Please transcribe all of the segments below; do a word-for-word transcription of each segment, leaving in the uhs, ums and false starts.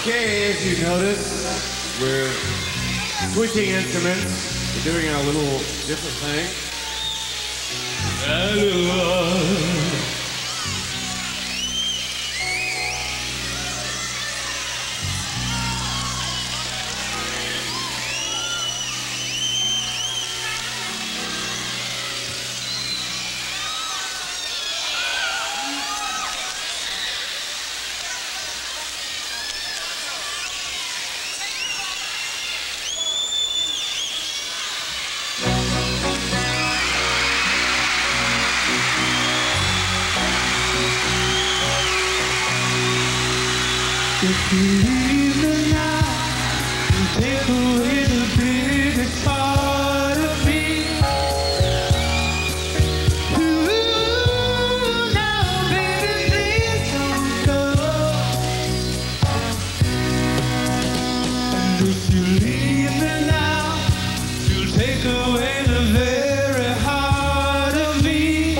Okay, as you notice, we're switching instruments. We're doing a little different thing. If you leave me now, you take away the biggest part of me. Ooh, now, baby, please don't go. And if you leave me now, you'll take away the very heart of me.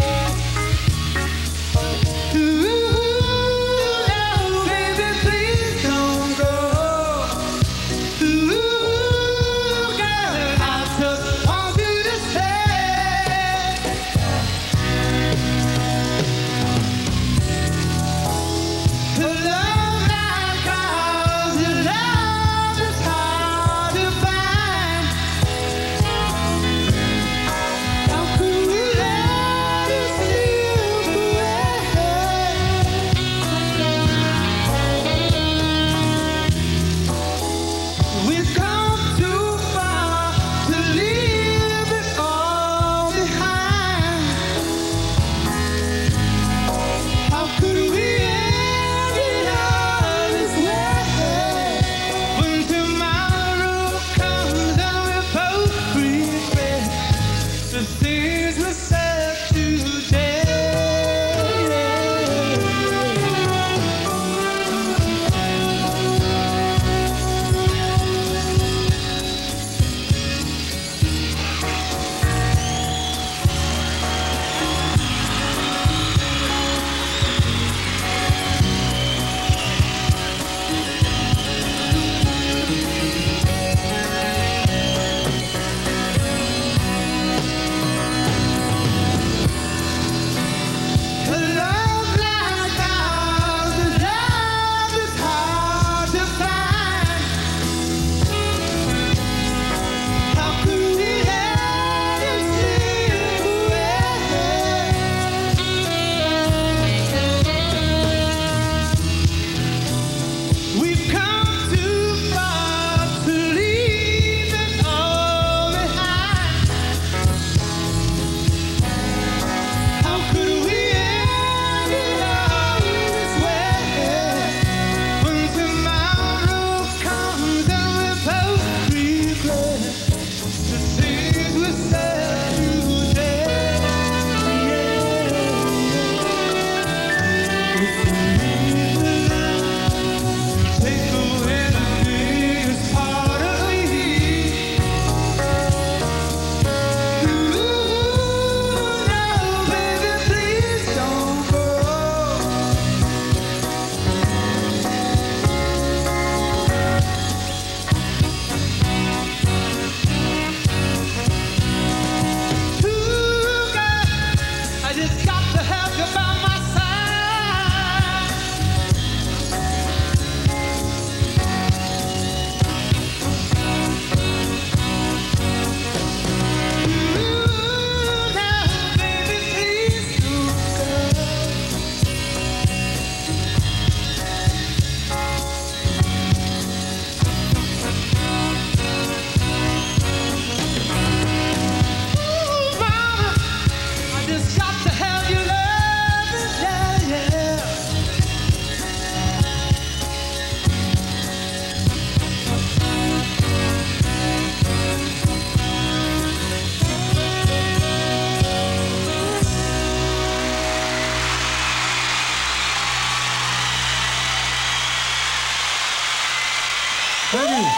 Thank you.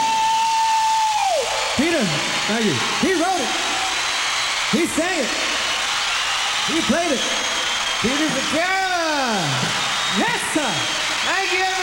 Peter, thank you. He wrote it. He sang it. He played it. Peter Cetera. Yes, sir. Thank you, everybody.